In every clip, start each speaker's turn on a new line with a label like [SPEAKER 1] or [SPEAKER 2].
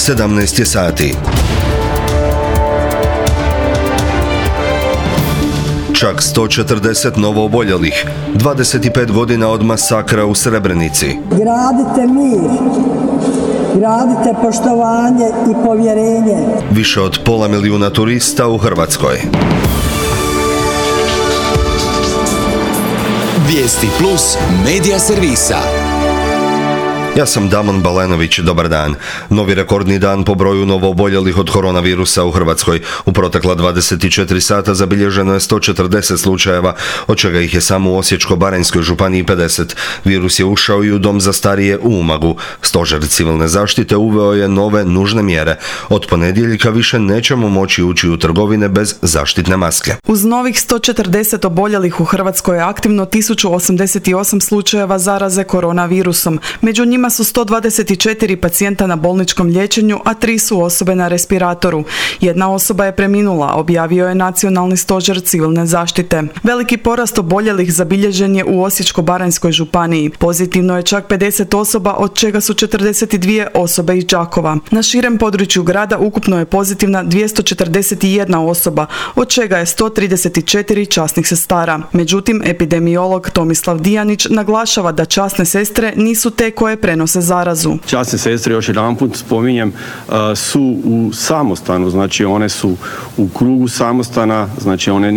[SPEAKER 1] 17 je sati. Čak 140 novooboljelih, 25 godina od masakra u Srebrenici.
[SPEAKER 2] Gradite mir, gradite poštovanje i povjerenje.
[SPEAKER 1] Više od 500.000 turista u Hrvatskoj.
[SPEAKER 3] Vijesti plus medija servisa.
[SPEAKER 1] Ja sam Damon Balenović, dobar dan. Novi rekordni dan po broju novooboljelih od koronavirusa u Hrvatskoj. U protekla 24 sata zabilježeno je 140 slučajeva, od čega ih je samo u Osječko-baranjskoj županiji 50. Virus je ušao i u dom za starije u Umagu. Stožer civilne zaštite uveo je nove nužne mjere. Od ponedjeljka više nećemo moći ući u trgovine bez zaštitne maske.
[SPEAKER 4] Uz novih 140 oboljelih u Hrvatskoj je aktivno 1088 slučajeva zaraze koronavirusom. Među njima su 124 pacijenta na bolničkom liječenju, a 3 su osobe na respiratoru. Jedna osoba je preminula, objavio je Nacionalni stožer civilne zaštite. Veliki porast oboljelih zabilježen je u Osječko-baranjskoj županiji. Pozitivno je čak 50 osoba, od čega su 42 osobe iz Đakova. Na širem području grada ukupno je pozitivna 241 osoba, od čega je 134 časnih sestara. Međutim, epidemiolog Tomislav Dijanić naglašava da časne sestre nisu te koje prenose zarazu.
[SPEAKER 5] Časne sestre, još jedanput spominjem, su u samostanu, znači one su u krugu samostana, znači one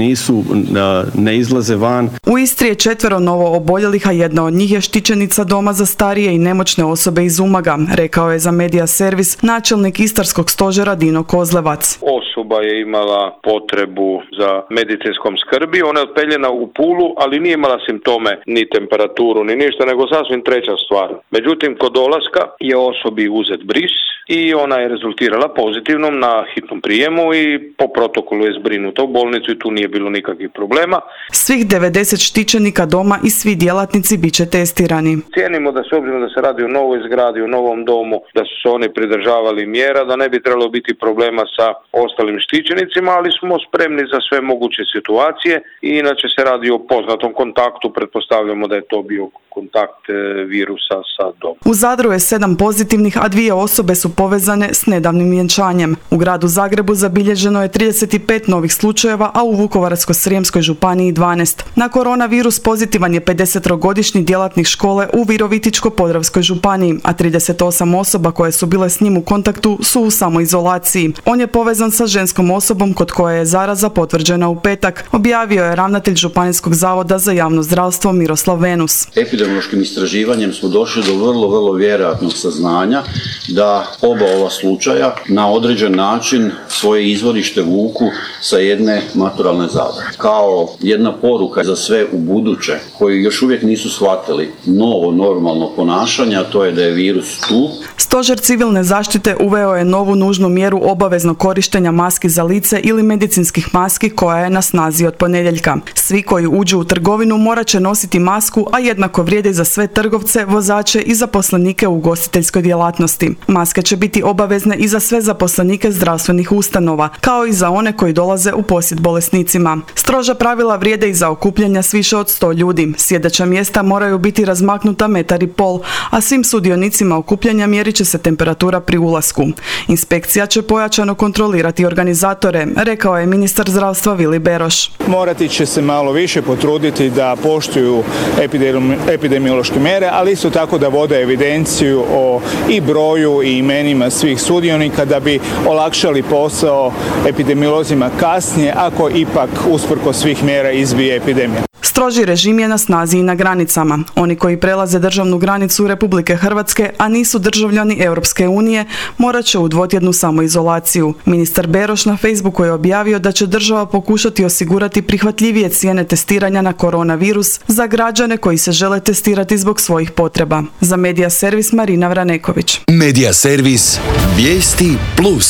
[SPEAKER 5] ne izlaze van.
[SPEAKER 4] U Istri je 4 novo oboljelih, a jedna od njih je štićenica doma za starije i nemoćne osobe iz Umaga, rekao je za Medija servis načelnik Istarskog stožera Dino Kozlevac.
[SPEAKER 6] Osoba je imala potrebu za medicinskom skrbi, ona je otpeljena u Pulu, ali nije imala simptome, ni temperaturu, ni ništa, nego sasvim treća stvar. Međutim, kod dolaska je osobi uzet bris i ona je rezultirala pozitivnom na hitnom prijemu i po protokolu je zbrinuta u bolnicu i tu nije bilo nikakvih problema.
[SPEAKER 4] Svih 90 štićenika doma i svi djelatnici bit će testirani.
[SPEAKER 6] Cijenimo da se obzirom da se radi o novoj zgradi, o novom domu, da su se oni pridržavali mjera, da ne bi trebalo biti problema sa ostalim štićenicima, ali smo spremni za sve moguće situacije i inače se radi o poznatom kontaktu, pretpostavljamo da je to bio kontakt virusa sa domom.
[SPEAKER 4] U Zadru je 7 pozitivnih, a 2 osobe su povezane s nedavnim vjenčanjem. U gradu Zagrebu zabilježeno je 35 novih slučajeva, a u Vukovarsko-srijemskoj županiji 12. Na koronavirus pozitivan je 50-godišnji djelatnik škole u Virovitičko-podravskoj županiji, a 38 osoba koje su bile s njim u kontaktu su u samoizolaciji. On je povezan sa ženskom osobom kod koje je zaraza potvrđena u petak, objavio je ravnatelj Županijskog zavoda za javno zdravstvo Miroslav Venus.
[SPEAKER 7] Epidemiološkim istraživanjem smo došli do vrlo vjerojatnog saznanja da oba ova slučaja na određen način svoje izvorište vuku sa jedne maturalne Zadra. Kao jedna poruka za sve u buduće koji još uvijek nisu shvatili novo normalno ponašanje, a to je da je virus tu.
[SPEAKER 4] Stožer civilne zaštite uveo je novu nužnu mjeru obaveznog korištenja maski za lice ili medicinskih maski koja je na snazi od ponedjeljka. Svi koji uđu u trgovinu morat će nositi masku, a jednako vrijedi za sve trgovce, vozače i zaposlenike u ugostiteljskoj djelatnosti. Maske će biti obavezne i za sve zaposlenike zdravstvenih ustanova, kao i za one koji dolaze u posjet bolesnicima. Stroža pravila vrijede i za okupljanja s više od 100 ljudi. Sjedeća mjesta moraju biti razmaknuta 1,5 m, a svim sudionicima okupljanja mjerit će se temperatura pri ulasku. Inspekcija će pojačano kontrolirati organizatore, rekao je ministar zdravstva Vili Beroš.
[SPEAKER 8] Morati će se malo više potruditi da poštuju epidemiološke mjere, ali isto tako da vode evidenciju o i broju i imenima svih sudionika da bi olakšali posao epidemiolozima kasnije ako ipak usprkos svih mjera izbije epidemija.
[SPEAKER 4] Stroži režim je na snazi i na granicama. Oni koji prelaze državnu granicu Republike Hrvatske, a nisu državljani Europske unije, morat će u dvotjednu samoizolaciju. Ministar Beroš na Facebooku je objavio da će država pokušati osigurati prihvatljivije cijene testiranja na koronavirus za građane koji se žele testirati zbog svojih potreba. Za Medija servis Marina Vraneković.
[SPEAKER 3] Medija servis Vijesti plus.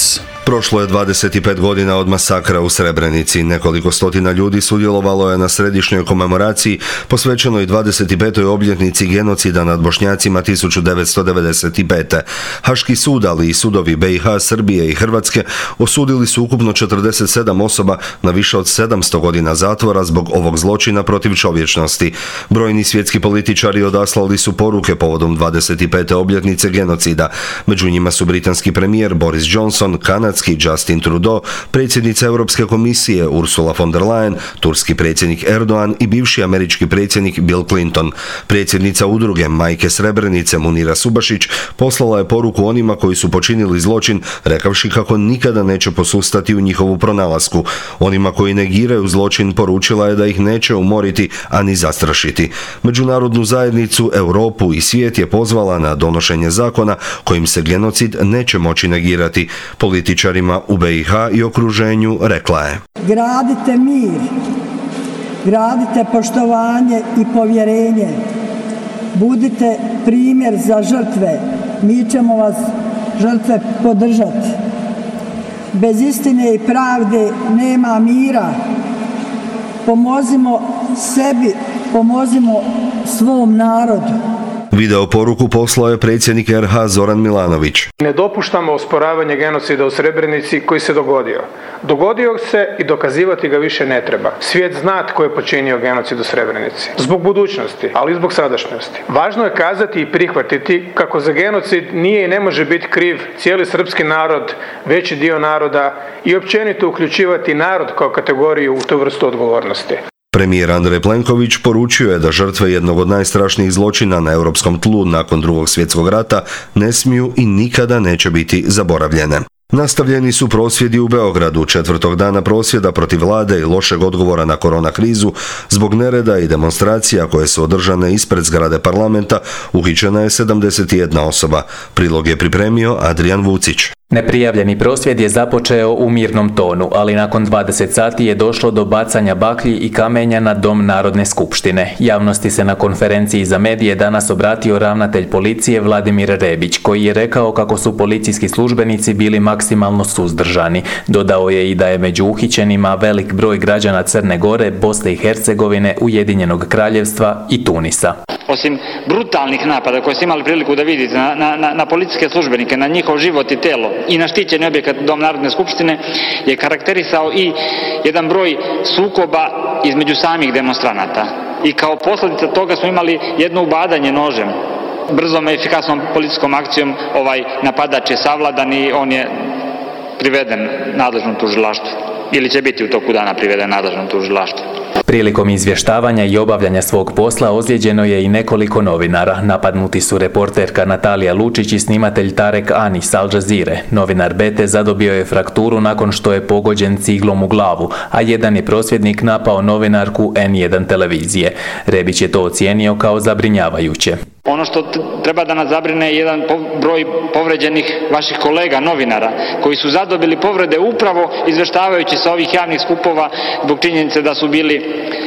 [SPEAKER 1] Prošlo je 25 godina od masakra u Srebrenici. Nekoliko stotina ljudi sudjelovalo je na središnjoj komemoraciji posvećenoj 25. obljetnici genocida nad Bošnjacima 1995. Haški sud, ali i sudovi BiH, Srbije i Hrvatske osudili su ukupno 47 osoba na više od 700 godina zatvora zbog ovog zločina protiv čovječnosti. Brojni svjetski političari odaslali su poruke povodom 25. obljetnice genocida. Među njima su britanski premijer Boris Johnson, kanadski Justin Trudeau, predsjednica Europske komisije Ursula von der Leyen, turski predsjednik Erdogan i bivši američki predsjednik Bill Clinton. Predsjednica udruge Majke Srebrenice Munira Subašić poslala je poruku onima koji su počinili zločin, rekavši kako nikada neće posustati u njihovu pronalasku. Onima koji negiraju zločin poručila je da ih neće umoriti, ani zastrašiti. Međunarodnu zajednicu, Europu i svijet je pozvala na donošenje zakona kojim se genocid neće moći negirati. Političarima u BiH i okruženju rekla je:
[SPEAKER 2] Gradite mir, gradite poštovanje i povjerenje, budite primjer za žrtve, mi ćemo vas žrtve podržati. Bez istine i pravde nema mira, pomozimo sebi, pomozimo svom narodu.
[SPEAKER 1] Video poruku poslao je predsjednik RH Zoran Milanović.
[SPEAKER 9] Ne dopuštamo osporavanje genocida u Srebrenici koji se dogodio. Dogodio se i dokazivati ga više ne treba. Svijet zna tko je počinio genocid u Srebrenici. Zbog budućnosti, ali i zbog sadašnjosti. Važno je kazati i prihvatiti kako za genocid nije i ne može biti kriv cijeli srpski narod, veći dio naroda i općenito uključivati narod kao kategoriju u tu vrstu odgovornosti.
[SPEAKER 1] Premijer Andrej Plenković poručio je da žrtve jednog od najstrašnijih zločina na europskom tlu nakon Drugog svjetskog rata ne smiju i nikada neće biti zaboravljene. Nastavljeni su prosvjedi u Beogradu, 4. dana prosvjeda protiv vlade i lošeg odgovora na korona krizu. Zbog nereda i demonstracija koje su održane ispred zgrade parlamenta uhićena je 71 osoba. Prilog je pripremio Adrijan Vucić.
[SPEAKER 10] Neprijavljeni prosvjed je započeo u mirnom tonu, ali nakon 20 sati je došlo do bacanja baklji i kamenja na Dom Narodne skupštine. Javnosti se na konferenciji za medije danas obratio ravnatelj policije Vladimir Rebić, koji je rekao kako su policijski službenici bili maksimalno suzdržani. Dodao je i da je među uhićenima velik broj građana Crne Gore, Bosne i Hercegovine, Ujedinjenog Kraljevstva i Tunisa.
[SPEAKER 11] Osim brutalnih napada koje ste imali priliku da vidite na policijske službenike, na njihov život i telo i na štićeni objekat Dom Narodne skupštine, je karakterisao i jedan broj sukoba između samih demonstranata. I kao posljedica toga smo imali jedno ubadanje nožem. Brzom i efikasnom policijskom akcijom ovaj napadač je savladan i on je priveden nadležnom tužilaštvu. Ili će biti u toku dana priveden nadležnom tužilaštvu.
[SPEAKER 10] Prilikom izvještavanja i obavljanja svog posla ozlijeđeno je i nekoliko novinara. Napadnuti su reporterka Natalija Lučić i snimatelj Tarek Ani s Al Jazeere. Novinar Bete zadobio je frakturu nakon što je pogođen ciglom u glavu, a jedan je prosvjednik napao novinarku N1 televizije. Rebić je to ocijenio kao zabrinjavajuće.
[SPEAKER 11] Ono što treba da nas zabrine je jedan broj povređenih vaših kolega, novinara, koji su zadobili povrede upravo izveštavajući sa ovih javnih skupova zbog činjenice da su bili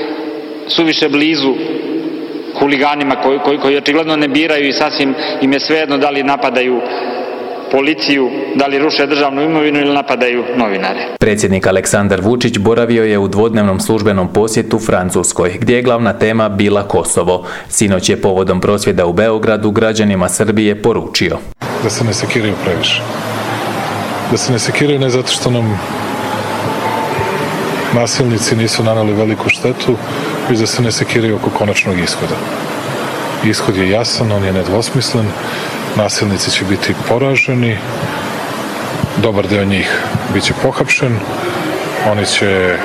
[SPEAKER 11] suviše blizu huliganima koji očigledno ne biraju i sasvim im je svejedno da li napadaju policiju, da li ruše državnu imovinu ili napadaju novinare.
[SPEAKER 10] Predsjednik Aleksandar Vučić boravio je u dvodnevnom službenom posjetu Francuskoj, gdje je glavna tema bila Kosovo. Sinoć je povodom prosvjeda u Beogradu građanima Srbije poručio:
[SPEAKER 12] da se ne sekiraju previše. Da se ne sekiraju ne zato što nam nasilnici nisu naneli veliku štetu, već da se ne sekiraju oko konačnog ishoda. Ishod je jasan, on je nedvosmislen. Nasilnici će biti poraženi, dobar deo njih bit će pohapšen, oni će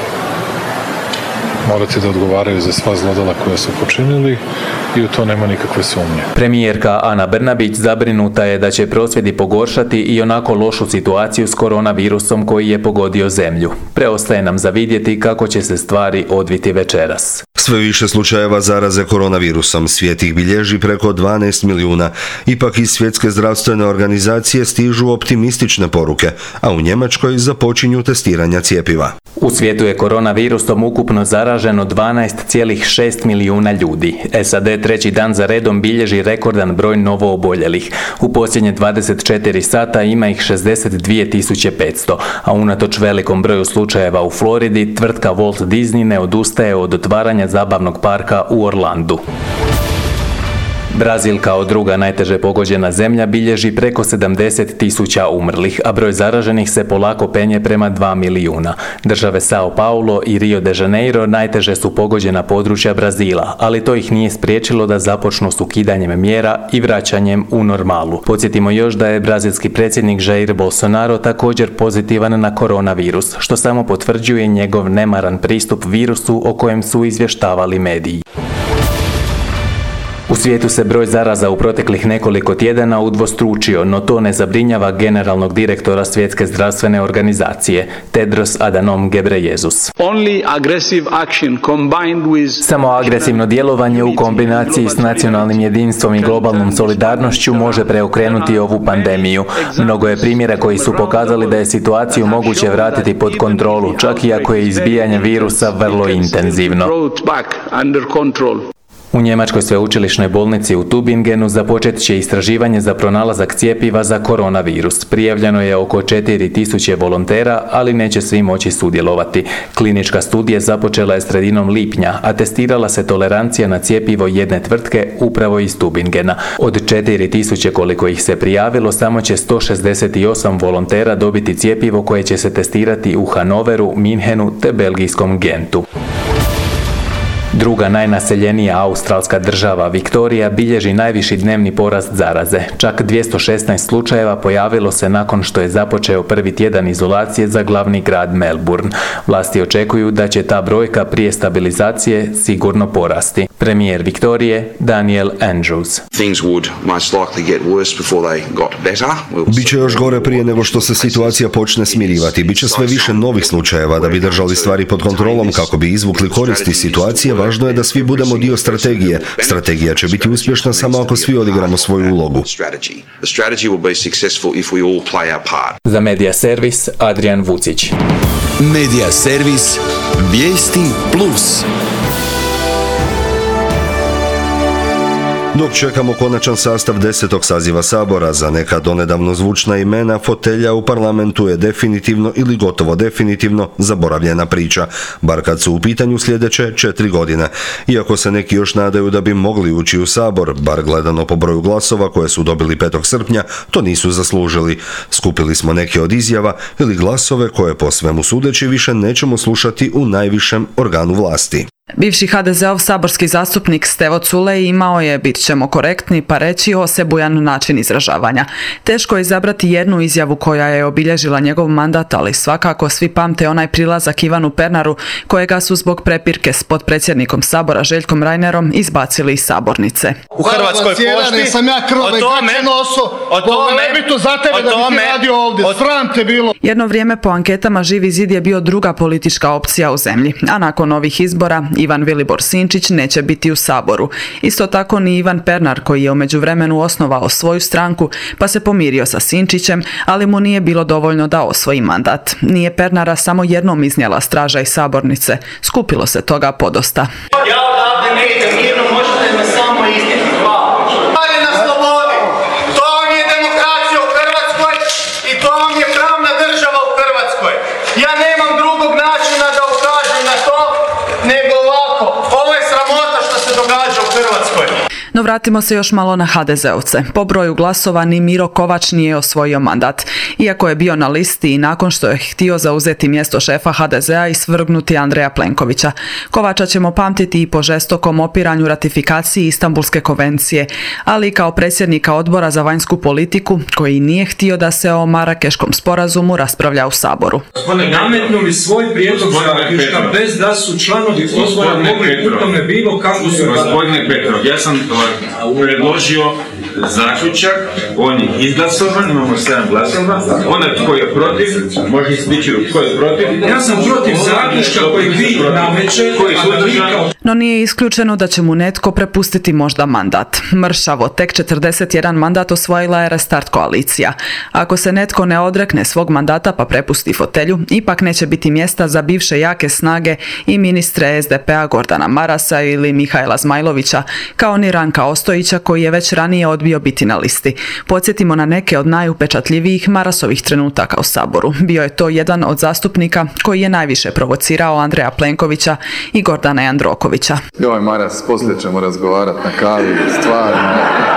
[SPEAKER 12] morati da odgovaraju za sva zlodela koja su počinili i u to nema nikakve sumnje.
[SPEAKER 10] Premijerka Ana Brnabić zabrinuta je da će prosvjedi pogoršati i onako lošu situaciju s koronavirusom koji je pogodio zemlju. Preostaje nam za vidjeti kako će se stvari odviti večeras.
[SPEAKER 1] Sve više slučajeva zaraze koronavirusom, svijet ih bilježi preko 12 milijuna. Ipak iz Svjetske zdravstvene organizacije stižu optimistične poruke, a u Njemačkoj započinju testiranja cjepiva.
[SPEAKER 10] U svijetu je koronavirusom ukupno zaraženo 12,6 milijuna ljudi. SAD treći dan za redom bilježi rekordan broj novooboljelih. U posljednje 24 sata ima ih 62.500, a unatoč velikom broju slučajeva u Floridi, tvrtka Walt Disney ne odustaje od otvaranja zabavnog parka u Orlandu. Brazil kao druga najteže pogođena zemlja bilježi preko 70.000 umrlih, a broj zaraženih se polako penje prema 2 milijuna. Države Sao Paulo i Rio de Janeiro najteže su pogođena područja Brazila, ali to ih nije spriječilo da započnu s ukidanjem mjera i vraćanjem u normalu. Podsjetimo još da je brazilski predsjednik Jair Bolsonaro također pozitivan na koronavirus, što samo potvrđuje njegov nemaran pristup virusu o kojem su izvještavali mediji. U svijetu se broj zaraza u proteklih nekoliko tjedana udvostručio, no to ne zabrinjava generalnog direktora Svjetske zdravstvene organizacije, Tedros Adhanom Ghebreyesus. Samo agresivno djelovanje u kombinaciji s nacionalnim jedinstvom i globalnom solidarnošću može preokrenuti ovu pandemiju. Mnogo je primjera koji su pokazali da je situaciju moguće vratiti pod kontrolu, čak i ako je izbijanje virusa vrlo intenzivno. U Njemačkoj sveučilišnoj bolnici u Tübingenu započet će istraživanje za pronalazak cjepiva za koronavirus. Prijavljeno je oko 4.000 volontera, ali neće svi moći sudjelovati. Klinička studija započela je sredinom lipnja, a testirala se tolerancija na cjepivo jedne tvrtke upravo iz Tübingena. Od 4.000 koliko ih se prijavilo, samo će 168 volontera dobiti cjepivo koje će se testirati u Hanoveru, Minhenu te belgijskom Gentu. Druga najnaseljenija australska država, Viktorija, bilježi najviši dnevni porast zaraze. Čak 216 slučajeva pojavilo se nakon što je započeo prvi tjedan izolacije za glavni grad Melbourne. Vlasti očekuju da će ta brojka prije stabilizacije sigurno porasti. Premijer Viktorije, Daniel Andrews.
[SPEAKER 1] Biće još gore prije nego što se situacija počne smirivati. Biće sve više novih slučajeva. Da bi držali stvari pod kontrolom kako bi izvukli koristi situacije, važno je da svi budemo dio strategije. Strategija će biti uspješna samo ako svi odigramo svoju ulogu.
[SPEAKER 10] Za Medija servis Adrian Vucić.
[SPEAKER 3] Medija servis Vijesti Plus.
[SPEAKER 1] Dok čekamo konačan sastav 10. saziva Sabora, za neka donedavno zvučna imena fotelja u parlamentu je definitivno ili gotovo definitivno zaboravljena priča, bar kad su u pitanju sljedeće 4 godine. Iako se neki još nadaju da bi mogli ući u Sabor, bar gledano po broju glasova koje su dobili 5. srpnja, to nisu zaslužili. Skupili smo neke od izjava ili glasove koje po svemu sudeći više nećemo slušati u najvišem organu vlasti.
[SPEAKER 4] Bivši HDZ-ov saborski zastupnik Stevo Culej imao je, bit ćemo korektni, pa reći osebujan način izražavanja. Teško je izabrati jednu izjavu koja je obilježila njegov mandat, ali svakako svi pamte onaj prilazak Ivanu Pernaru, kojega su zbog prepirke s potpredsjednikom Sabora Željkom Reinerom izbacili iz sabornice.
[SPEAKER 13] U Hrvatskoj pošti
[SPEAKER 14] sam ja krove za tebe da bi ti radio ovdje, sram te bilo.
[SPEAKER 4] Jedno vrijeme po anketama Živi zid je bio druga politička opcija u zemlji, a nakon ovih izbora Ivan Vilibor Sinčić neće biti u Saboru. Isto tako ni Ivan Pernar, koji je u međuvremenu osnovao svoju stranku pa se pomirio sa Sinčićem, ali mu nije bilo dovoljno da osvoji mandat. Nije Pernara samo jednom iznijela straža iz sabornice. Skupilo se toga podosta.
[SPEAKER 13] Ja odavde ne idem, mirno možete me samo iznijeti. Hvala na slobodi. To vam je demokracija u Hrvatskoj i to vam je pravna država u Hrvatskoj. Ja nemam drugog načina da ukažem na to nego ovako. Ovo je sramota što se događa u Hrvatskoj.
[SPEAKER 4] No vratimo se još malo na HDZ-ovce. Po broju glasova ni Miro Kovač nije osvojio mandat. Iako je bio na listi i nakon što je htio zauzeti mjesto šefa HDZ-a i svrgnuti Andreja Plenkovića. Kovača ćemo pamtiti i po žestokom opiranju ratifikaciji Istanbulske konvencije, ali i kao predsjednika odbora za vanjsku politiku, koji nije htio da se o Marakeškom sporazumu raspravlja u Saboru.
[SPEAKER 15] Nametnuli svoj prijedlog zaključka bez da su članovi odbora mogli u tome bilo kako su...
[SPEAKER 16] Gospodine Petrov, ja sam
[SPEAKER 15] predložio zaključak, on je izglasovan, imamo 7 glasova, onaj tko je protiv, može istići tko je protiv. Ja sam protiv zaključka koji vi nameće, koji su.
[SPEAKER 4] No nije isključeno da će mu netko prepustiti možda mandat. Mršavo, tek 41 mandat osvojila je Restart koalicija. Ako se netko ne odrekne svog mandata pa prepusti fotelju, ipak neće biti mjesta za bivše jake snage i ministre SDP-a Gordana Marasa ili Mihaela Zmajlovića, kao ni Ranka Ostojića koji je već ranije odbio biti na listi. Podsjetimo na neke od najupečatljivijih Marasovih trenutaka u Saboru. Bio je to jedan od zastupnika koji je najviše provocirao Andreja Plenkovića i Gordana Jandrokovića.
[SPEAKER 16] Joj Maras, poslije ćemo razgovarati na kavi, stvarno.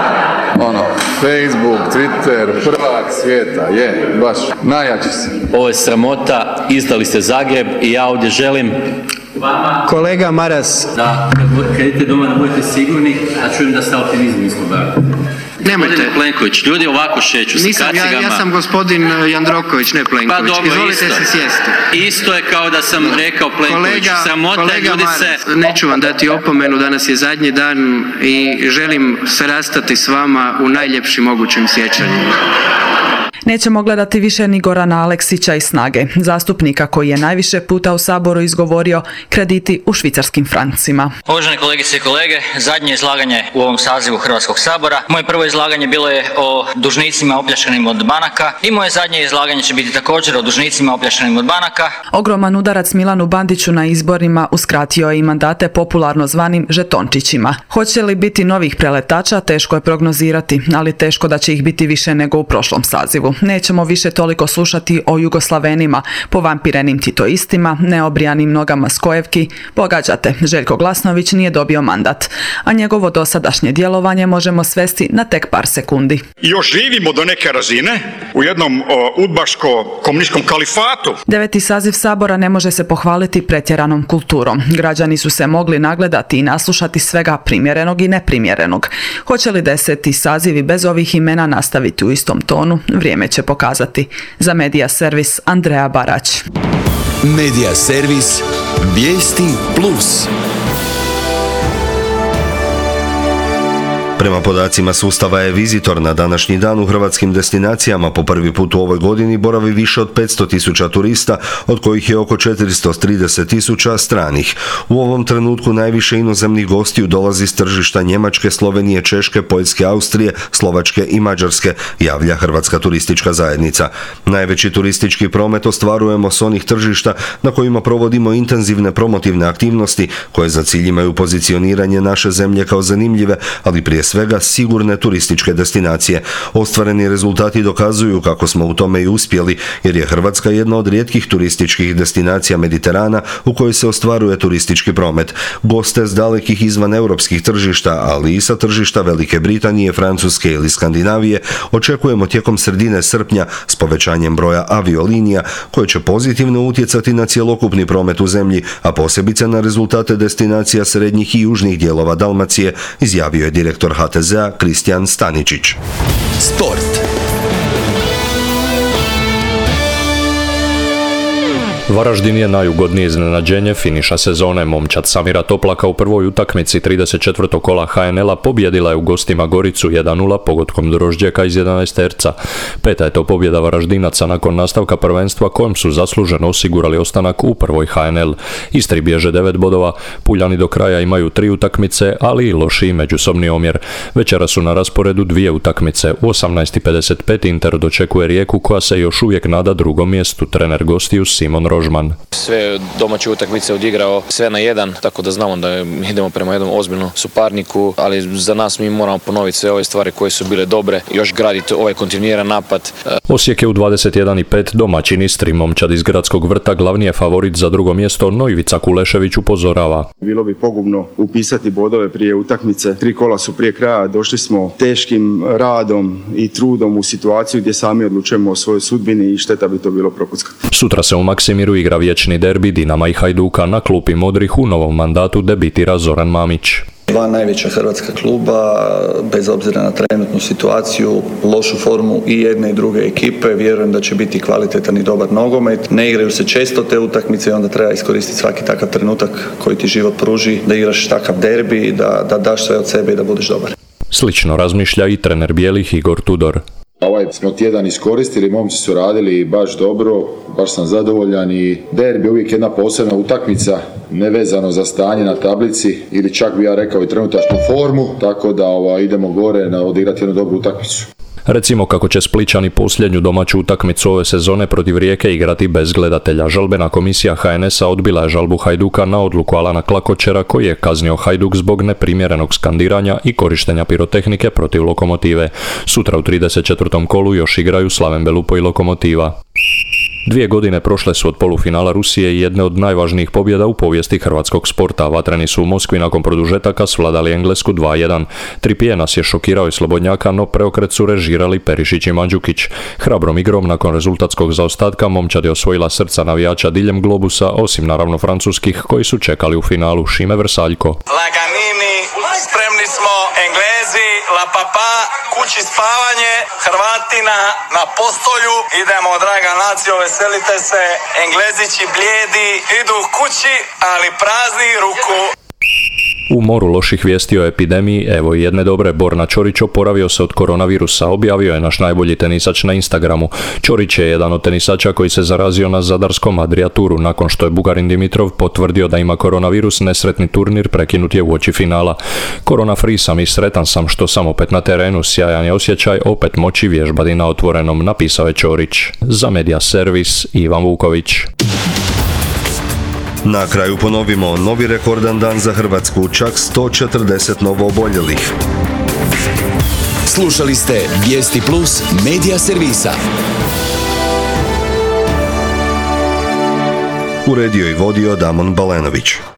[SPEAKER 16] Facebook, Twitter, prvak svijeta, je, baš, najjači si.
[SPEAKER 17] Ovo je sramota, izdali ste Zagreb i ja ovdje želim
[SPEAKER 18] kolega Maras
[SPEAKER 17] da kad idete doma da budete sigurni, a čujem da ste optimizmu iskobali.
[SPEAKER 18] Nemojte.
[SPEAKER 17] Plenković, ljudi ovako šeću sa kacigama.
[SPEAKER 18] Ja sam gospodin Jandroković, ne Plenković.
[SPEAKER 17] Pa dobro,
[SPEAKER 18] izvolite se sjesti.
[SPEAKER 17] Isto je kao da sam rekao Plenković. Sramota, ljudi se...
[SPEAKER 18] Neću vam dati opomenu, danas je zadnji dan i želim se rastati s vama u najljepšim mogućim sjećanjima.
[SPEAKER 4] Nećemo gledati više ni Gorana Aleksića iz Snage, zastupnika koji je najviše puta u Saboru izgovorio krediti u švicarskim francima.
[SPEAKER 19] Uvažene kolegice i kolege, zadnje izlaganje u ovom sazivu Hrvatskog sabora. Moje prvo izlaganje bilo je o dužnicima opljačkanim od banaka i moje zadnje izlaganje će biti također o dužnicima opljačkanim od banaka.
[SPEAKER 4] Ogroman udarac Milanu Bandiću na izborima uskratio je i mandate popularno zvanim žetončićima. Hoće li biti novih preletača, teško je prognozirati, ali teško da će ih biti više nego u prošlom sazivu. Nećemo više toliko slušati o Jugoslavenima, povampirenim titoistima, neobrijanim nogama Skojevki. Pogađate, Željko Glasnović nije dobio mandat, a njegovo dosadašnje djelovanje možemo svesti na tek par sekundi.
[SPEAKER 20] Još živimo do neke razine u jednom udbaško-komunističkom kalifatu.
[SPEAKER 4] 9. saziv Sabora ne može se pohvaliti pretjeranom kulturom. Građani su se mogli nagledati i naslušati svega primjerenog i neprimjerenog. Hoće li 10. sazivi bez ovih imena nastaviti u istom tonu? Vrijeme će pokazati. Za Medija servis Andreja Barać.
[SPEAKER 3] Medija servis Vijesti Plus.
[SPEAKER 1] Prema podacima sustava e-Vizitor na današnji dan u hrvatskim destinacijama po prvi put u ovoj godini boravi više od 500.000 turista, od kojih je oko 430.000 stranih. U ovom trenutku najviše inozemnih gostiju dolazi s tržišta Njemačke, Slovenije, Češke, Poljske, Austrije, Slovačke i Mađarske, javlja Hrvatska turistička zajednica. Najveći turistički promet ostvarujemo s onih tržišta na kojima provodimo intenzivne promotivne aktivnosti koje za cilj imaju pozicioniranje naše zemlje kao zanimljive, ali prije svega sigurne turističke destinacije. Ostvareni rezultati dokazuju kako smo u tome i uspjeli, jer je Hrvatska jedna od rijetkih turističkih destinacija Mediterana u kojoj se ostvaruje turistički promet. Goste s dalekih izvan europskih tržišta, ali i sa tržišta Velike Britanije, Francuske ili Skandinavije očekujemo tijekom sredine srpnja s povećanjem broja aviolinija koje će pozitivno utjecati na cjelokupni promet u zemlji, a posebice na rezultate destinacija srednjih i južnih dijelova Dalmacije, izjavio je direktor HTZ-a Kristijan Staničić.
[SPEAKER 3] Sport.
[SPEAKER 21] Varaždin je najugodnije iznenađenje finiša sezone. Momčad Samira Toplaka u prvoj utakmici 34. kola HNL-a pobjedila je u gostima Goricu 1:0 pogodkom Drožđeka iz 11 terca. Peta je to pobjeda Varaždinaca nakon nastavka prvenstva kojem su zasluženo osigurali ostanak u prvoj HNL. Istri bježe 9 bodova, Puljani do kraja imaju 3 utakmice, ali i lošiji međusobni omjer. Večera su na rasporedu 2 utakmice. U 18:55 Inter dočekuje Rijeku koja se još uvijek nada drugom mjestu. Trener gostiju Simon Rožman.
[SPEAKER 22] Sve domaće utakmice odigrao sve na jedan, tako da znamo da idemo prema jednom ozbiljnom suparniku, ali za nas mi moramo ponoviti sve ove stvari koje su bile dobre, još graditi ovaj kontinuiran napad.
[SPEAKER 21] Osijek je u 21:05 domaćin Istri. Momčad iz Gradskog vrta glavni je favorit za drugo mjesto, no Ivica Kulešević upozorava.
[SPEAKER 23] Bilo bi pogubno upisati bodove prije utakmice. 3 kola su prije kraja, došli smo teškim radom i trudom u situaciju gdje sami odlučujemo o svojoj sudbini i šteta bi to bilo propuckati.
[SPEAKER 21] Sutra se u Maksimiru igra vječni derbi Dinama i Hajduka. Na klupi modrih u novom mandatu debitira Zoran Mamić.
[SPEAKER 24] Dva najveća hrvatska kluba, bez obzira na trenutnu situaciju, lošu formu i jedne i druge ekipe, vjerujem da će biti kvalitetan i dobar nogomet. Ne igraju se često te utakmice i onda treba iskoristiti svaki takav trenutak koji ti život pruži, da igraš takav derbi, da daš sve od sebe i da budeš dobar.
[SPEAKER 21] Slično razmišlja i trener bijelih Igor Tudor.
[SPEAKER 16] Ovaj smo tjedan iskoristili, momci su radili baš dobro, baš sam zadovoljan i derbi je uvijek jedna posebna utakmica, nevezano za stanje na tablici ili čak bi ja rekao i trenutačnu formu, tako da idemo gore na odigrati jednu dobru utakmicu.
[SPEAKER 21] Recimo kako će Splićani posljednju domaću utakmicu ove sezone protiv Rijeke igrati bez gledatelja. Žalbena komisija HNS-a odbila je žalbu Hajduka na odluku Alana Klakočera koji je kaznio Hajduk zbog neprimjerenog skandiranja i korištenja pirotehnike protiv Lokomotive. Sutra u 34. kolu još igraju Slaven Belupo i Lokomotiva. 2 godine prošle su od polufinala Rusije i jedne od najvažnijih pobjeda u povijesti hrvatskog sporta. Vatreni su u Moskvi nakon produžetaka svladali Englesku 2-1. Tripije nas je šokirao i Slobodnjaka, no preokret su režirali Perišić i Mandžukić. Hrabrom igrom nakon rezultatskog zaostatka momčad je osvojila srca navijača diljem globusa, osim naravno francuskih koji su čekali u finalu. Šime Vrsaljko.
[SPEAKER 5] Laganini, spremni smo, Englezi, La Papa, kući spavanje, Hrvatina na postolju, idemo draga nacijo, veselite se, Englezići blijedi, idu kući, ali prazni ruku.
[SPEAKER 21] U moru loših vijesti o epidemiji, evo i jedne dobre. Borna Ćorić oporavio se od koronavirusa, objavio je naš najbolji tenisač na Instagramu. Ćorić je jedan od tenisača koji se zarazio na zadarskom Adria Touru. Nakon što je Bugarin Dimitrov potvrdio da ima koronavirus, nesretni turnir prekinut je uoči finala. Korona free sam i sretan sam što sam opet na terenu, sjajan je osjećaj, opet moći vježbati na otvorenom, napisao je Ćorić. Za Media Servis, Ivan Vuković.
[SPEAKER 1] Na kraju ponovimo, novi rekordan dan za Hrvatsku, čak 140 novooboljelih.
[SPEAKER 3] Slušali ste Vijesti Plus Media Servisa.
[SPEAKER 1] Uredio i vodio Damon Balenović.